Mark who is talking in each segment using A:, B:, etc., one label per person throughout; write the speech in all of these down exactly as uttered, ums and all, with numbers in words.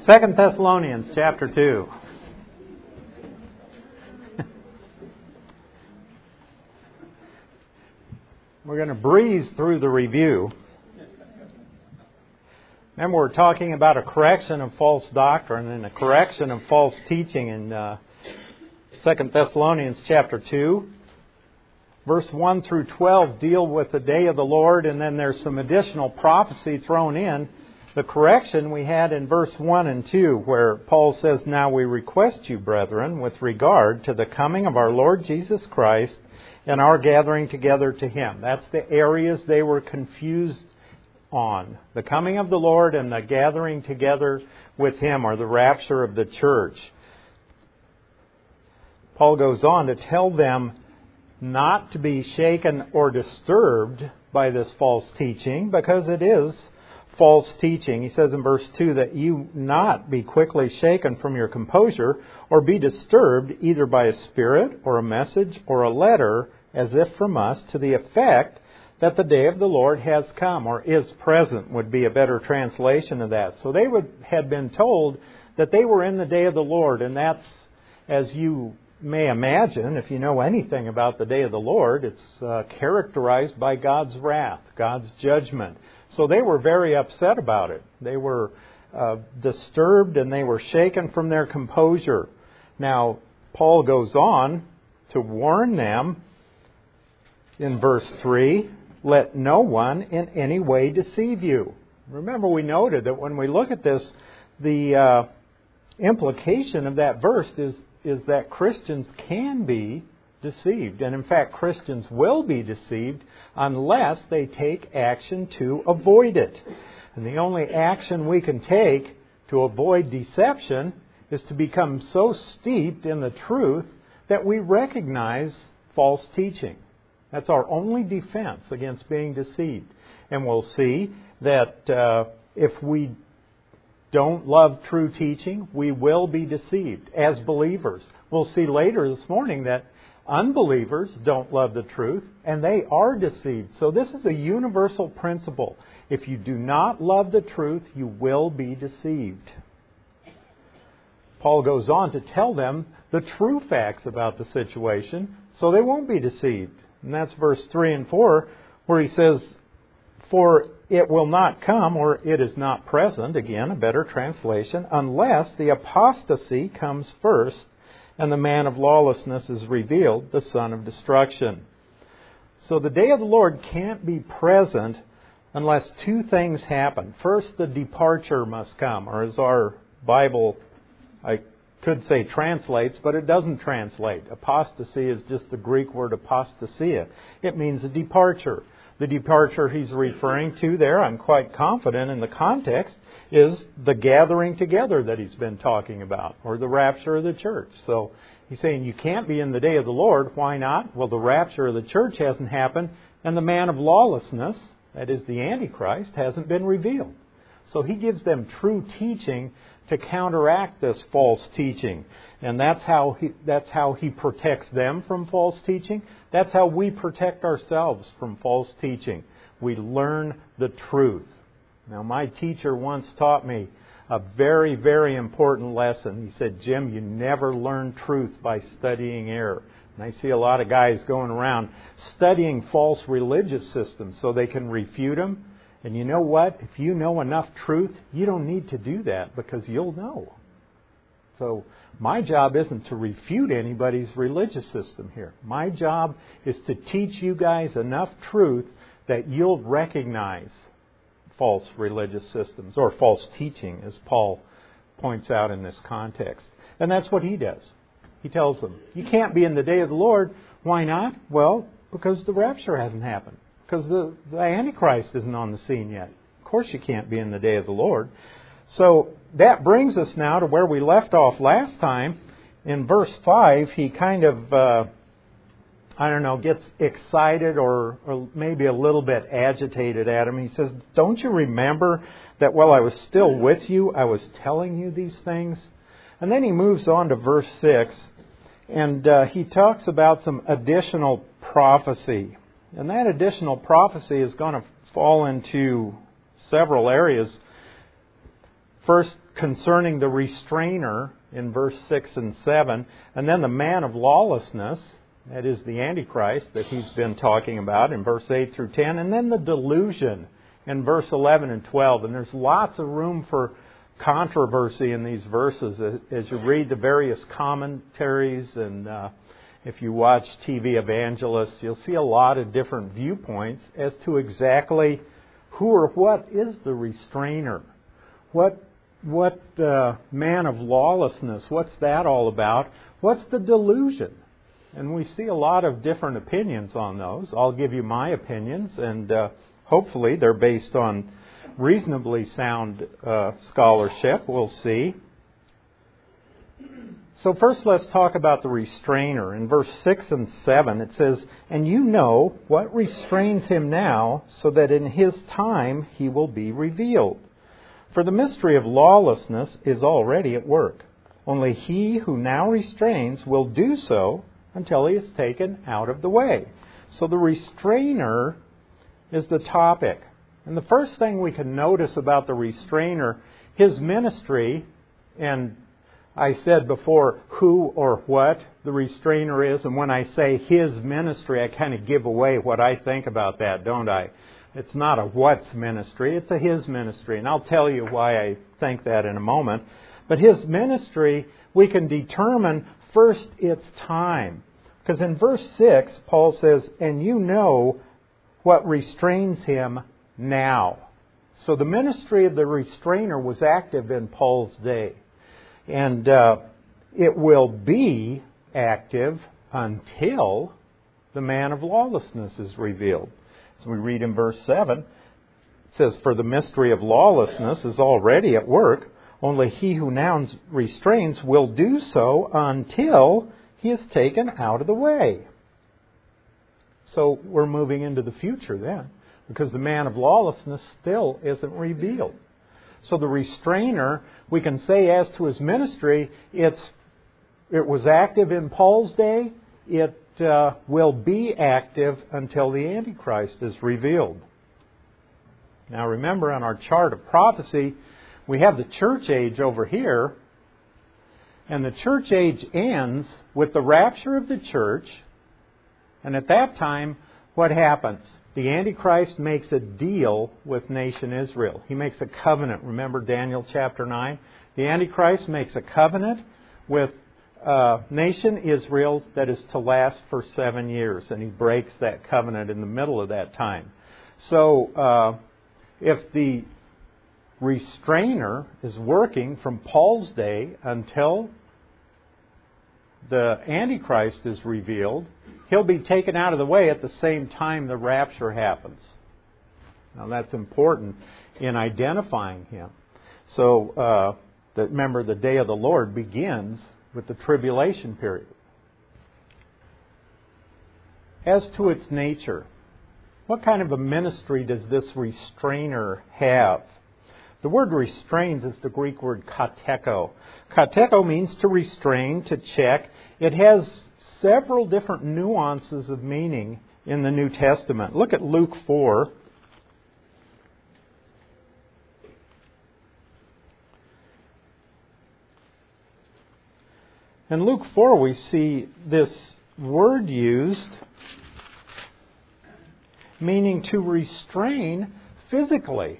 A: Second Thessalonians chapter two. We're going to breeze through the review. Remember, we're talking about a correction of false doctrine and a correction of false teaching in uh, Second Thessalonians chapter two. Verse one through twelve deal with the day of the Lord, and then there's some additional prophecy thrown in. The correction we had in verse one and two, where Paul says, "Now we request you, brethren, with regard to the coming of our Lord Jesus Christ and our gathering together to Him." That's the areas they were confused on. The coming of the Lord and the gathering together with Him, or the rapture of the church. Paul goes on to tell them not to be shaken or disturbed by this false teaching, because it is false teaching. He says in verse two that you not be quickly shaken from your composure or be disturbed either by a spirit or a message or a letter as if from us, to the effect that the day of the Lord has come, or is present would be a better translation of that. So they would had been told that they were in the day of the Lord, and that's, as you may imagine, if you know anything about the day of the Lord, it's uh, characterized by God's wrath, God's judgment. So they were very upset about it. They were uh, disturbed and they were shaken from their composure. Now, Paul goes on to warn them in verse three, "Let no one in any way deceive you." Remember, we noted that when we look at this, the uh, implication of that verse is is that Christians can be deceived. And in fact, Christians will be deceived unless they take action to avoid it. And the only action we can take to avoid deception is to become so steeped in the truth that we recognize false teaching. That's our only defense against being deceived. And we'll see that uh, if we don't love true teaching, we will be deceived as believers. We'll see later this morning that unbelievers don't love the truth, and they are deceived. So this is a universal principle. If you do not love the truth, you will be deceived. Paul goes on to tell them the true facts about the situation, so they won't be deceived. And that's verse three and four, where he says, "For it will not come," or "it is not present," again, a better translation, "unless the apostasy comes first, and the man of lawlessness is revealed, the son of destruction." So the day of the Lord can't be present unless two things happen. First, the departure must come, or as our Bible, I could say translates, but it doesn't translate. Apostasy is just the Greek word apostasia. It means a departure. The departure he's referring to there, I'm quite confident in the context, is the gathering together that he's been talking about, or the rapture of the church. So he's saying you can't be in the day of the Lord. Why not? Well, the rapture of the church hasn't happened, and the man of lawlessness, that is the Antichrist, hasn't been revealed. So he gives them true teaching to counteract this false teaching. And that's how he, that's how he protects them from false teaching. That's how we protect ourselves from false teaching. We learn the truth. Now, my teacher once taught me a very, very important lesson. He said, "Jim, you never learn truth by studying error." And I see a lot of guys going around studying false religious systems so they can refute them. And you know what? If you know enough truth, you don't need to do that, because you'll know. So my job isn't to refute anybody's religious system here. My job is to teach you guys enough truth that you'll recognize false religious systems, or false teaching, as Paul points out in this context. And that's what he does. He tells them, you can't be in the day of the Lord. Why not? Well, because the rapture hasn't happened. Because the, the Antichrist isn't on the scene yet. Of course you can't be in the day of the Lord. So that brings us now to where we left off last time. In verse five, he kind of, uh, I don't know, gets excited or, or maybe a little bit agitated at him. He says, "Don't you remember that while I was still with you, I was telling you these things?" And then he moves on to verse six, and uh, he talks about some additional prophecy. And that additional prophecy is going to fall into several areas. First, concerning the restrainer in verse six and seven, and then the man of lawlessness, that is the Antichrist that he's been talking about in verse eight through ten, and then the delusion in verse eleven and twelve. And there's lots of room for controversy in these verses as you read the various commentaries, and uh, if you watch T V evangelists, you'll see a lot of different viewpoints as to exactly who or what is the restrainer. What what uh, man of lawlessness, what's that all about? What's the delusion? And we see a lot of different opinions on those. I'll give you my opinions, and uh, hopefully they're based on reasonably sound uh, scholarship. We'll see. So first let's talk about the restrainer. In verse six and seven it says, "And you know what restrains him now, so that in his time he will be revealed. For the mystery of lawlessness is already at work. Only he who now restrains will do so until he is taken out of the way." So the restrainer is the topic. And the first thing we can notice about the restrainer, his ministry, and I said before who or what the restrainer is, and when I say his ministry, I kind of give away what I think about that, don't I? It's not a what's ministry, it's a his ministry. And I'll tell you why I think that in a moment. But his ministry, we can determine first its time. Because in verse six, Paul says, "And you know what restrains him now." So the ministry of the restrainer was active in Paul's day. And uh, it will be active until the man of lawlessness is revealed. So we read in verse seven, it says, "For the mystery of lawlessness is already at work. Only he who now restrains will do so until he is taken out of the way." So we're moving into the future then, because the man of lawlessness still isn't revealed. So the restrainer, we can say as to his ministry, it's it was active in Paul's day. It uh, will be active until the Antichrist is revealed. Now remember, on our chart of prophecy, we have the church age over here. And the church age ends with the rapture of the church. And at that time, what happens? The Antichrist makes a deal with nation Israel. He makes a covenant. Remember Daniel chapter nine? The Antichrist makes a covenant with uh, nation Israel that is to last for seven years. And he breaks that covenant in the middle of that time. So uh, if the restrainer is working from Paul's day until the Antichrist is revealed, he'll be taken out of the way at the same time the rapture happens. Now that's important in identifying him. So uh, the, remember, the day of the Lord begins with the tribulation period. As to its nature, what kind of a ministry does this restrainer have? The word restrains is the Greek word kateko. Kateko means to restrain, to check. It has several different nuances of meaning in the New Testament. Look at Luke four. In Luke four we see this word used meaning to restrain physically.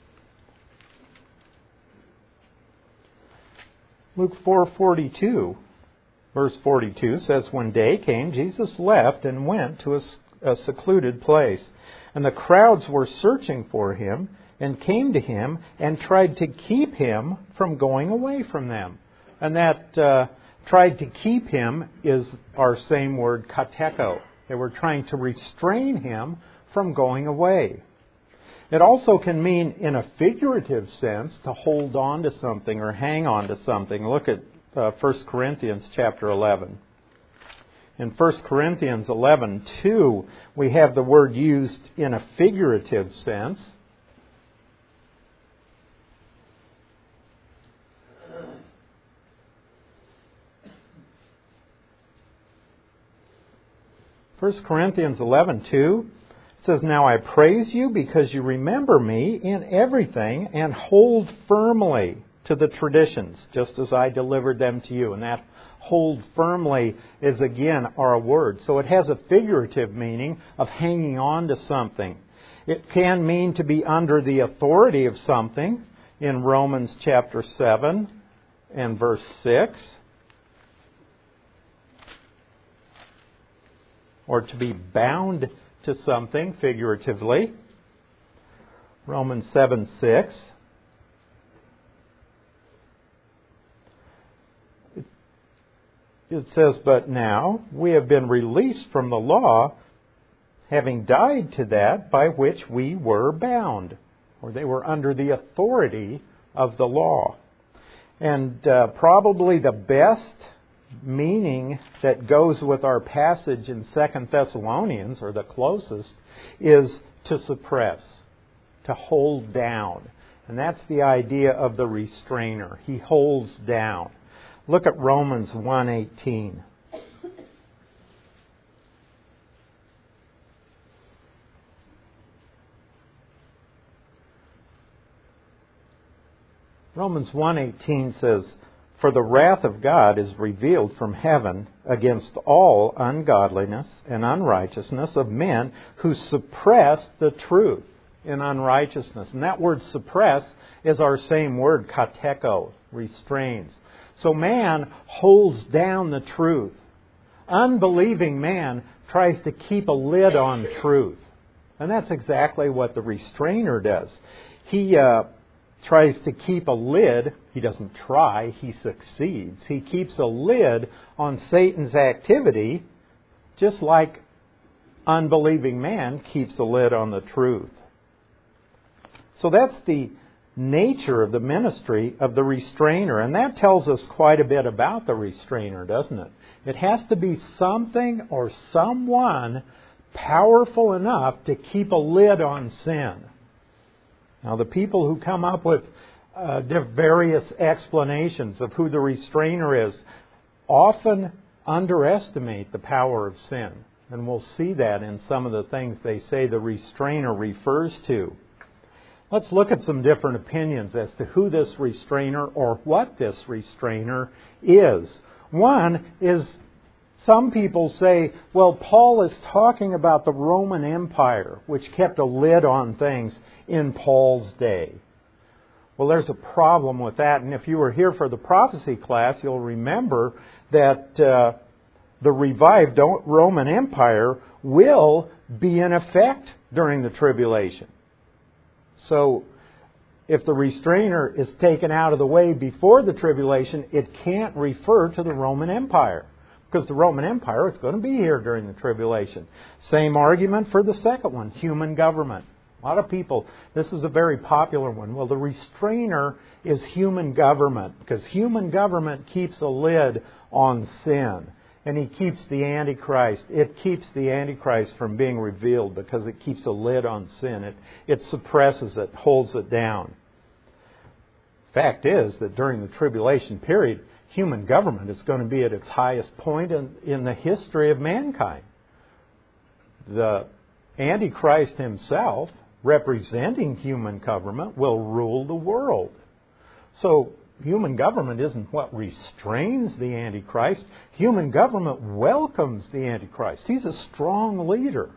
A: Luke four forty-two, verse forty-two says, "When day came, Jesus left and went to a, a secluded place. And the crowds were searching for him and came to him and tried to keep him from going away from them." And that uh, tried to keep him is our same word, kateko. They were trying to restrain him from going away. It also can mean, in a figurative sense, to hold on to something or hang on to something. Look at uh, First Corinthians chapter eleven. In First Corinthians eleven two, we have the word used in a figurative sense. First Corinthians eleven two says, "Now I praise you because you remember me in everything and hold firmly to the traditions, just as I delivered them to you. And that hold firmly is, again, our word. So it has a figurative meaning of hanging on to something. It can mean to be under the authority of something in Romans chapter seven and verse six. Or to be bound to something, figuratively. Romans seven six. It, it says, "But now we have been released from the law, having died to that by which we were bound." Or they were under the authority of the law. And uh, probably the best meaning that goes with our passage in Second Thessalonians, or the closest, is to suppress, to hold down. And that's the idea of the restrainer. He holds down. Look at Romans one eighteen. Romans one eighteen says, "For the wrath of God is revealed from heaven against all ungodliness and unrighteousness of men who suppress the truth in unrighteousness." And that word suppress is our same word, kateko, restrains. So man holds down the truth. Unbelieving man tries to keep a lid on truth. And that's exactly what the restrainer does. He uh, tries to keep a lid. He doesn't try, he succeeds. He keeps a lid on Satan's activity, just like unbelieving man keeps a lid on the truth. So that's the nature of the ministry of the restrainer. And that tells us quite a bit about the restrainer, doesn't it? It has to be something or someone powerful enough to keep a lid on sin. Now, the people who come up with uh, various explanations of who the restrainer is often underestimate the power of sin. And we'll see that in some of the things they say the restrainer refers to. Let's look at some different opinions as to who this restrainer or what this restrainer is. One is, some people say, well, Paul is talking about the Roman Empire, which kept a lid on things in Paul's day. Well, there's a problem with that. And if you were here for the prophecy class, you'll remember that uh, the revived Roman Empire will be in effect during the tribulation. So if the restrainer is taken out of the way before the tribulation, it can't refer to the Roman Empire. Because the Roman Empire is going to be here during the tribulation. Same argument for the second one, human government. A lot of people, this is a very popular one. Well, the restrainer is human government, because human government keeps a lid on sin. And he keeps the Antichrist. It keeps the Antichrist from being revealed because it keeps a lid on sin. It, it suppresses it, holds it down. Fact is that during the tribulation period, human government is going to be at its highest point in, in the history of mankind. The Antichrist himself, representing human government, will rule the world. So human government isn't what restrains the Antichrist. Human government welcomes the Antichrist. He's a strong leader.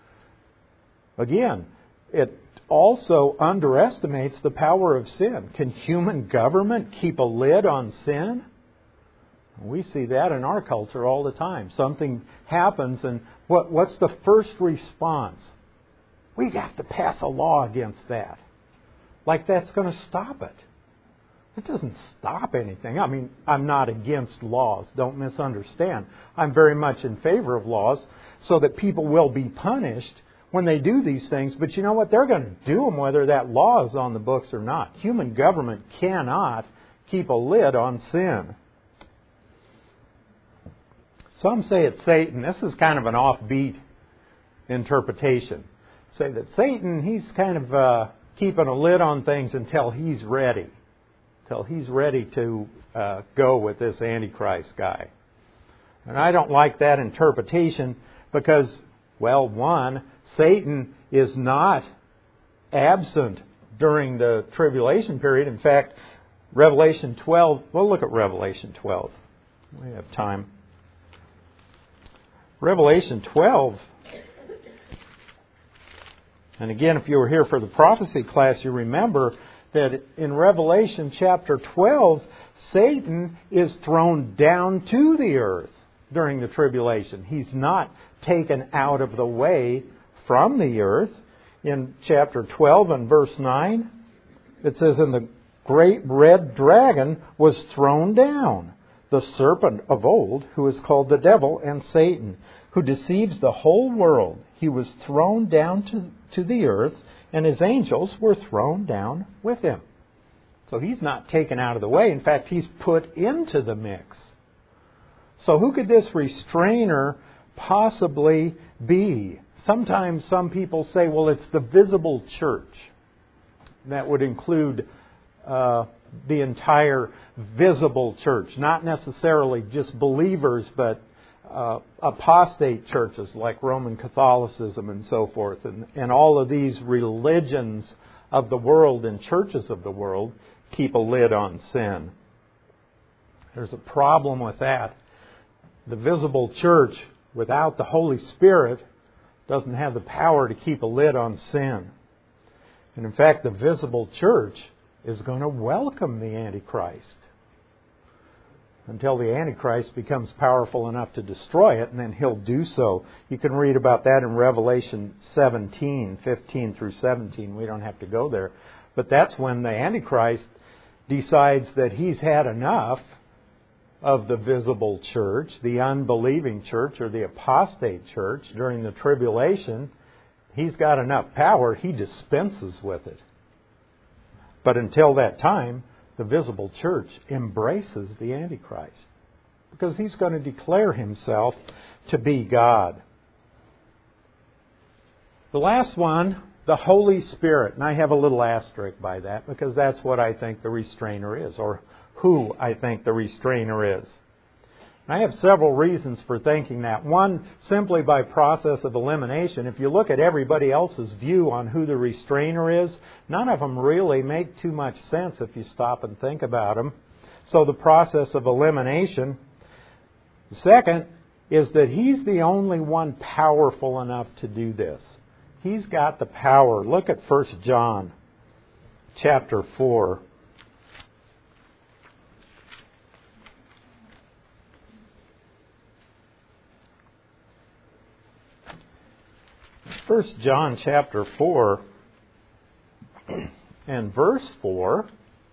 A: Again, it also underestimates the power of sin. Can human government keep a lid on sin? We see that in our culture all the time. Something happens, and what, what's the first response? We have to pass a law against that. Like that's going to stop it. It doesn't stop anything. I mean, I'm not against laws. Don't misunderstand. I'm very much in favor of laws so that people will be punished when they do these things. But you know what? They're going to do them whether that law is on the books or not. Human government cannot keep a lid on sin. Some say it's Satan. This is kind of an offbeat interpretation. Say that Satan, he's kind of uh, keeping a lid on things until he's ready. Until he's ready to uh, go with this Antichrist guy. And I don't like that interpretation because, well, one, Satan is not absent during the tribulation period. In fact, Revelation twelve, we'll look at Revelation twelve. We have time. Revelation twelve. And again, if you were here for the prophecy class, you remember that in Revelation chapter twelve, Satan is thrown down to the earth during the tribulation. He's not taken out of the way from the earth. In chapter twelve and verse nine, it says, "And the great red dragon was thrown down, the serpent of old, who is called the devil and Satan, who deceives the whole world. He was thrown down to, to the earth, and his angels were thrown down with him." So he's not taken out of the way. In fact, he's put into the mix. So who could this restrainer possibly be? Sometimes some people say, well, it's the visible church. That would include uh, the entire visible church, not necessarily just believers, but uh, apostate churches like Roman Catholicism and so forth. And, and all of these religions of the world and churches of the world keep a lid on sin. There's a problem with that. The visible church, without the Holy Spirit, doesn't have the power to keep a lid on sin. And in fact, the visible church is going to welcome the Antichrist until the Antichrist becomes powerful enough to destroy it, and then he'll do so. You can read about that in Revelation seventeen, fifteen through seventeen. We don't have to go there. But that's when the Antichrist decides that he's had enough of the visible church, the unbelieving church, or the apostate church during the tribulation. He's got enough power, he dispenses with it. But until that time, the visible church embraces the Antichrist, because he's going to declare himself to be God. The last one, the Holy Spirit. And I have a little asterisk by that, because that's what I think the restrainer is, or who I think the restrainer is. I have several reasons for thinking that. One, simply by process of elimination. If you look at everybody else's view on who the restrainer is, none of them really make too much sense if you stop and think about them. So the process of elimination. The second is that he's the only one powerful enough to do this. He's got the power. Look at First John chapter four. First John chapter four and verse four,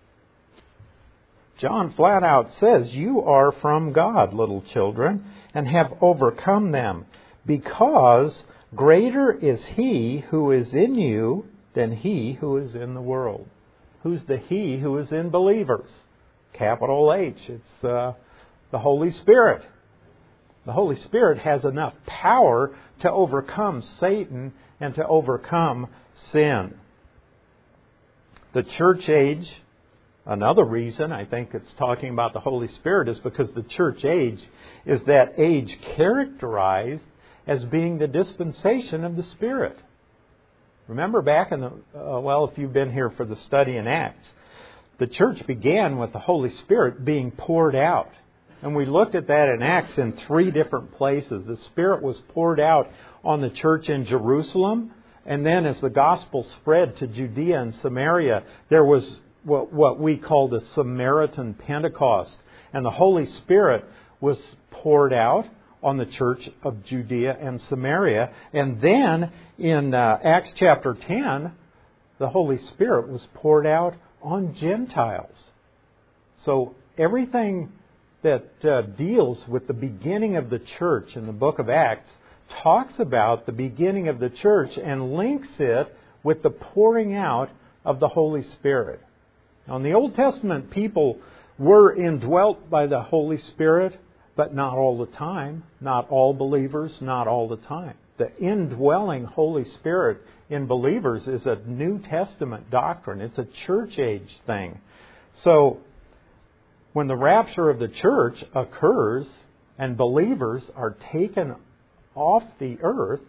A: John flat out says, "You are from God, little children, and have overcome them, because greater is He who is in you than he who is in the world." Who's the He who is in believers? Capital H. It's uh, the Holy Spirit. The Holy Spirit has enough power to overcome Satan and to overcome sin. The church age, another reason I think it's talking about the Holy Spirit, is because the church age is that age characterized as being the dispensation of the Spirit. Remember back in the, uh, well, if you've been here for the study in Acts, the church began with the Holy Spirit being poured out. And we looked at that in Acts in three different places. The Spirit was poured out on the church in Jerusalem. And then as the gospel spread to Judea and Samaria, there was what, what we call the Samaritan Pentecost. And the Holy Spirit was poured out on the church of Judea and Samaria. And then in uh, Acts chapter ten, the Holy Spirit was poured out on Gentiles. So everything that uh, deals with the beginning of the church in the book of Acts talks about the beginning of the church and links it with the pouring out of the Holy Spirit. Now, in the Old Testament, people were indwelt by the Holy Spirit, but not all the time. Not all believers, not all the time. The indwelling Holy Spirit in believers is a New Testament doctrine. It's a church age thing. So, when the rapture of the church occurs and believers are taken off the earth,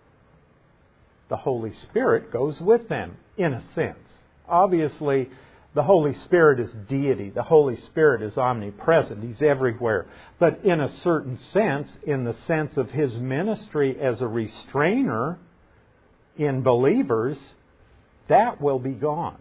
A: the Holy Spirit goes with them, in a sense. Obviously, the Holy Spirit is deity. The Holy Spirit is omnipresent. He's everywhere. But in a certain sense, in the sense of His ministry as a restrainer in believers, that will be gone.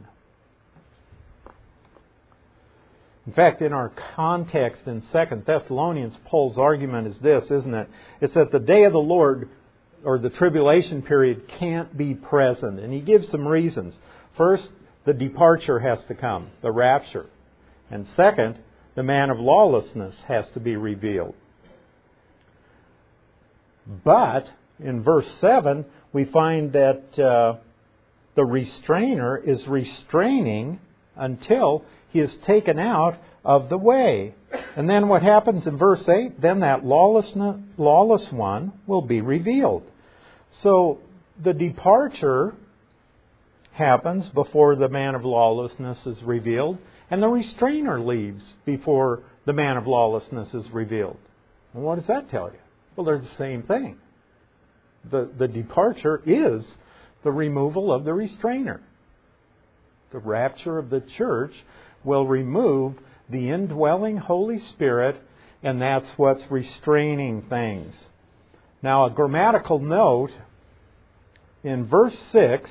A: In fact, in our context in Second Thessalonians, Paul's argument is this, isn't it? It's that the day of the Lord, or the tribulation period, can't be present. And he gives some reasons. First, the departure has to come, the rapture. And second, the man of lawlessness has to be revealed. But in verse seven, we find that uh, the restrainer is restraining until he is taken out of the way. And then what happens in verse eight? Then that lawless, lawless one will be revealed. So the departure happens before the man of lawlessness is revealed, and the restrainer leaves before the man of lawlessness is revealed. And what does that tell you? Well, they're the same thing. The, the departure is the removal of the restrainer. The rapture of the church will remove the indwelling Holy Spirit, and that's what's restraining things. Now, a grammatical note, in verse six,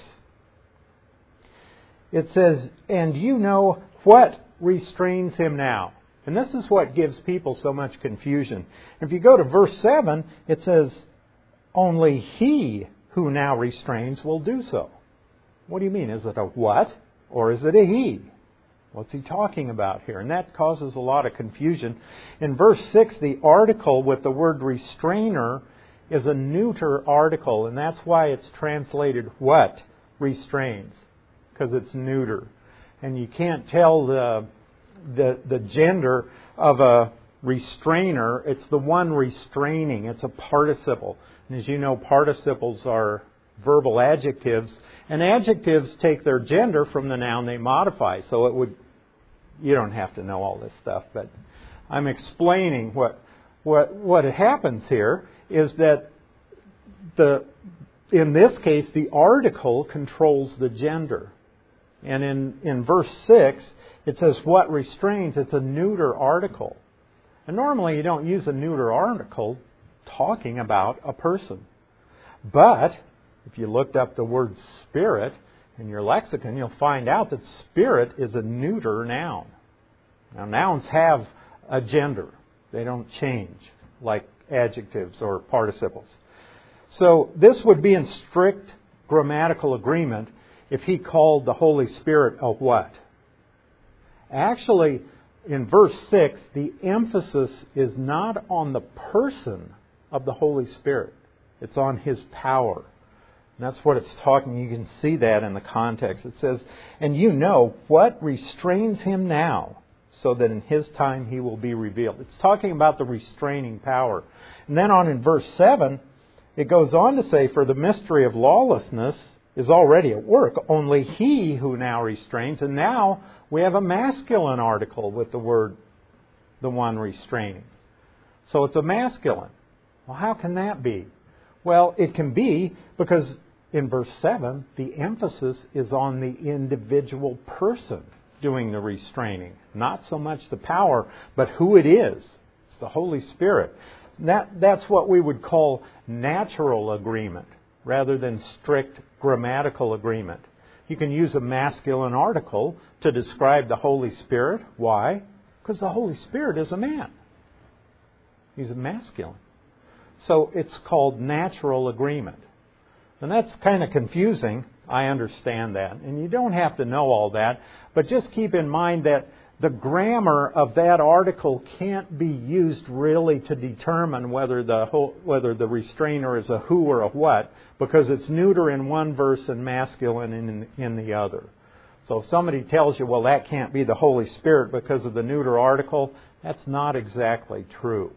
A: it says, and you know what restrains him now. And this is what gives people so much confusion. If you go to verse seven, it says, only he who now restrains will do so. What do you mean? Is it a what? Or is it a he? What's he talking about here? And that causes a lot of confusion. In verse six, the article with the word restrainer is a neuter article, and that's why it's translated what restrains, because it's neuter. And you can't tell the, the, the gender of a restrainer. It's the one restraining. It's a participle. And as you know, participles are verbal adjectives, and adjectives take their gender from the noun they modify. So it would, you don't have to know all this stuff, but I'm explaining what what what happens here is that the in this case the article controls the gender. And in, in verse six, it says what restrains. It's a neuter article. And normally you don't use a neuter article talking about a person. But if you looked up the word spirit in your lexicon, you'll find out that spirit is a neuter noun. Now, nouns have a gender. They don't change like adjectives or participles. So this would be in strict grammatical agreement if he called the Holy Spirit a what? Actually, in verse six, the emphasis is not on the person of the Holy Spirit. It's on His power. And that's what it's talking. You can see that in the context. It says, and you know what restrains Him now, so that in His time He will be revealed. It's talking about the restraining power. And then on in verse seven, it goes on to say, for the mystery of lawlessness is already at work. Only he who now restrains. And now we have a masculine article with the word, the one restraining. So it's a masculine. Well, how can that be? Well, it can be because in verse seven, the emphasis is on the individual person doing the restraining. Not so much the power, but who it is. It's the Holy Spirit. That, that's what we would call natural agreement rather than strict grammatical agreement. You can use a masculine article to describe the Holy Spirit. Why? Because the Holy Spirit is a man. He's a masculine. So it's called natural agreement. And that's kind of confusing. I understand that. And you don't have to know all that. But just keep in mind that the grammar of that article can't be used really to determine whether the whole, whether the restrainer is a who or a what, because it's neuter in one verse and masculine in, in the other. So if somebody tells you, well, that can't be the Holy Spirit because of the neuter article, that's not exactly true.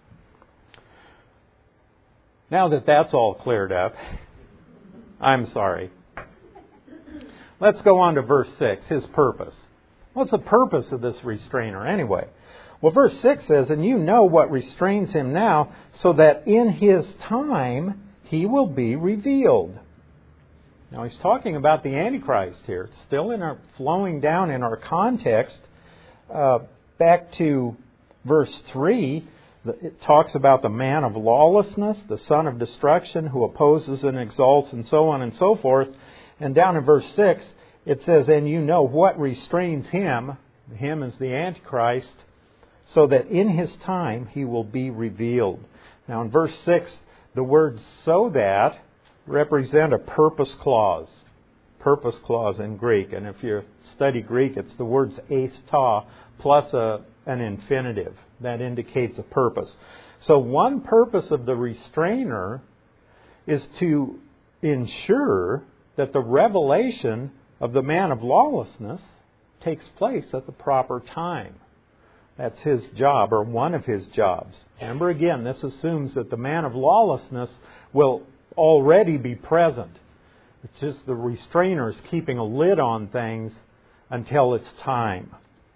A: Now that that's all cleared up, I'm sorry. Let's go on to verse six, His purpose. What's the purpose of this restrainer anyway? Well, verse six says, and you know what restrains Him now, so that in His time He will be revealed. Now he's talking about the Antichrist here. It's still in our, flowing down in our context. Uh, back to verse three, it talks about the man of lawlessness, the son of destruction, who opposes and exalts, and so on and so forth. And down in verse six, it says, and you know what restrains him, him is the Antichrist, so that in his time he will be revealed. Now in verse six, the words so that represent a purpose clause. Purpose clause in Greek. And if you study Greek, it's the words eis ta plus a, an infinitive. That indicates a purpose. So one purpose of the restrainer is to ensure that the revelation of the man of lawlessness takes place at the proper time. That's his job, or one of his jobs. Remember again, this assumes that the man of lawlessness will already be present. It's just the restrainer is keeping a lid on things until it's time.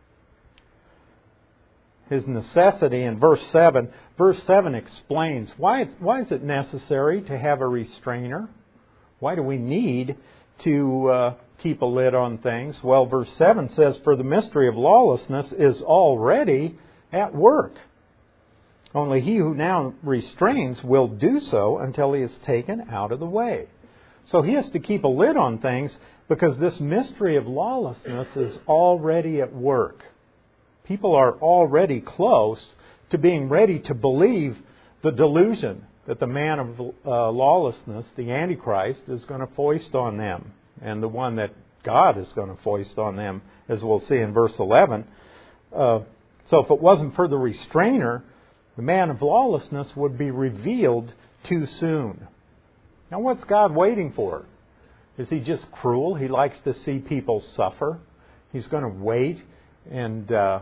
A: His necessity in verse seven. Verse seven explains why, it's, why is it necessary to have a restrainer? Why do we need to uh, keep a lid on things? Well, verse seven says, for the mystery of lawlessness is already at work. Only he who now restrains will do so until he is taken out of the way. So he has to keep a lid on things because this mystery of lawlessness is already at work. People are already close to being ready to believe the delusion that the man of uh, lawlessness, the Antichrist, is going to foist on them, and the one that God is going to foist on them, as we'll see in verse eleven. Uh, so if it wasn't for the restrainer, the man of lawlessness would be revealed too soon. Now what's God waiting for? Is He just cruel? He likes to see people suffer. He's going to wait and uh,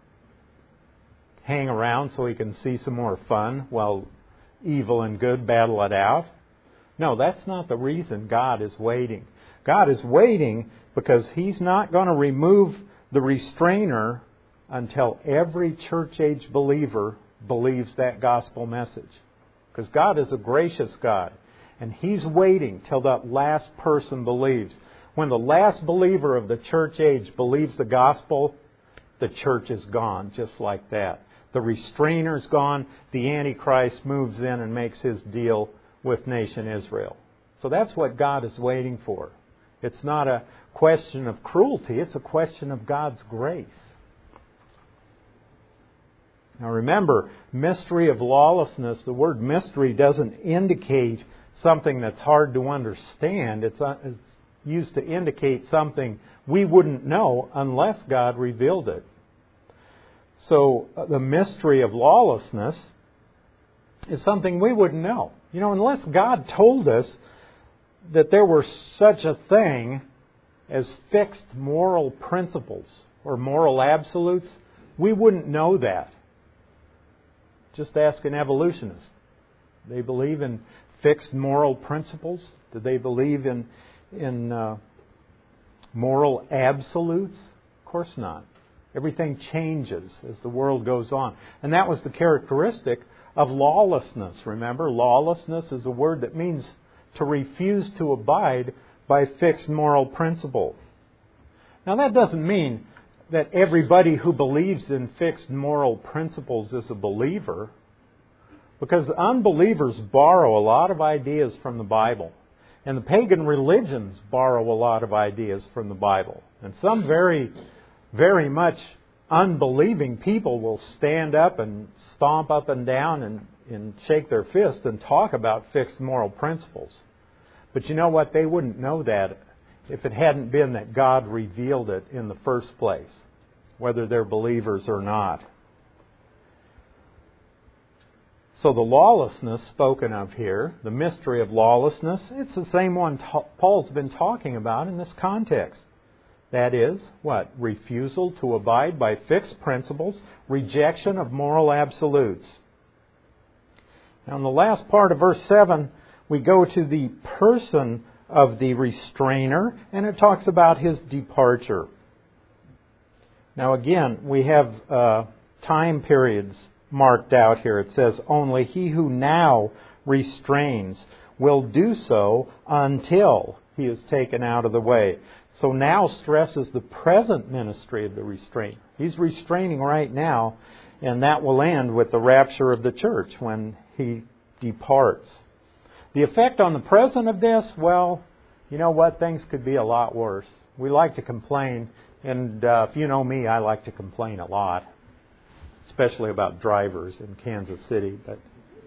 A: hang around so He can see some more fun while evil and good battle it out? No, that's not the reason God is waiting. God is waiting because He's not going to remove the restrainer until every church age believer believes that gospel message. Because God is a gracious God, and He's waiting till that last person believes. When the last believer of the church age believes the gospel, the church is gone just like that. The restrainer's gone. The Antichrist moves in and makes his deal with nation Israel. So that's what God is waiting for. It's not a question of cruelty. It's a question of God's grace. Now remember, mystery of lawlessness, the word mystery doesn't indicate something that's hard to understand. It's, it's used to indicate something we wouldn't know unless God revealed it. So uh, the mystery of lawlessness is something we wouldn't know. You know, unless God told us that there were such a thing as fixed moral principles or moral absolutes, we wouldn't know that. Just ask an evolutionist. Do they believe in fixed moral principles? Do they believe in, in uh, moral absolutes? Of course not. Everything changes as the world goes on. And that was the characteristic of lawlessness. Remember, lawlessness is a word that means to refuse to abide by fixed moral principle. Now that doesn't mean that everybody who believes in fixed moral principles is a believer, because unbelievers borrow a lot of ideas from the Bible. And the pagan religions borrow a lot of ideas from the Bible. And some very, very much unbelieving people will stand up and stomp up and down and, and shake their fist and talk about fixed moral principles. But you know what? They wouldn't know that if it hadn't been that God revealed it in the first place, whether they're believers or not. So the lawlessness spoken of here, the mystery of lawlessness, it's the same one ta- Paul's been talking about in this context. That is, what? Refusal to abide by fixed principles, rejection of moral absolutes. Now in the last part of verse seven, we go to the person of the restrainer, and it talks about his departure. Now again, we have uh, time periods marked out here. It says, only he who now restrains will do so until he is taken out of the way. So now stress is the present ministry of the restraint. He's restraining right now, and that will end with the rapture of the church when he departs. The effect on the present of this, well, you know what? Things could be a lot worse. We like to complain, and uh, if you know me, I like to complain a lot, especially about drivers in Kansas City. But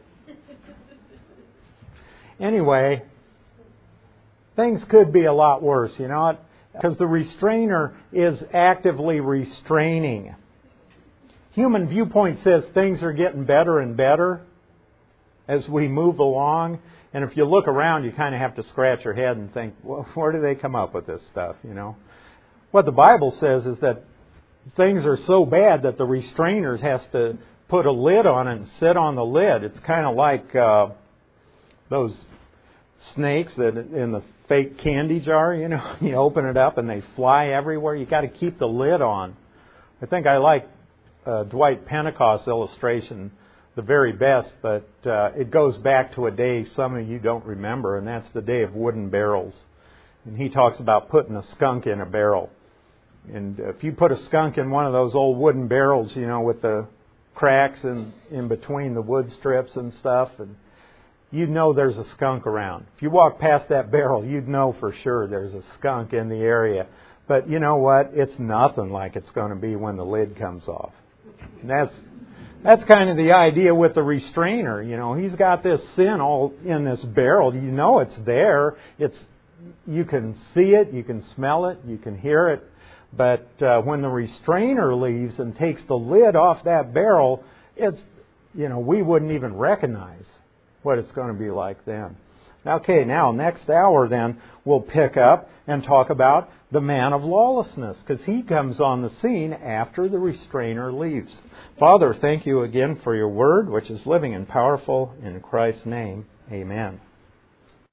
A: anyway, things could be a lot worse, you know, because the restrainer is actively restraining. Human viewpoint says things are getting better and better as we move along. And if you look around, you kind of have to scratch your head and think, well, where do they come up with this stuff, you know? What the Bible says is that things are so bad that the restrainers has to put a lid on it and sit on the lid. It's kind of like uh, those snakes that in the fake candy jar, you know, you open it up and they fly everywhere. You got to keep the lid on. I think I like uh, Dwight Pentecost's illustration the very best, but uh, it goes back to a day some of you don't remember, and that's the day of wooden barrels. And he talks about putting a skunk in a barrel. And if you put a skunk in one of those old wooden barrels, you know, with the cracks in, in between the wood strips and stuff, and you'd know there's a skunk around. If you walk past that barrel, you'd know for sure there's a skunk in the area. But you know what? It's nothing like it's going to be when the lid comes off. And that's that's kind of the idea with the restrainer. You know, he's got this sin all in this barrel. You know it's there. It's you can see it, you can smell it, you can hear it. But uh, when the restrainer leaves and takes the lid off that barrel, it's, you know, we wouldn't even recognize what it's going to be like then. Okay, now next hour then we'll pick up and talk about the man of lawlessness, because he comes on the scene after the restrainer leaves. Father, thank you again for your word, which is living and powerful. In Christ's name, amen.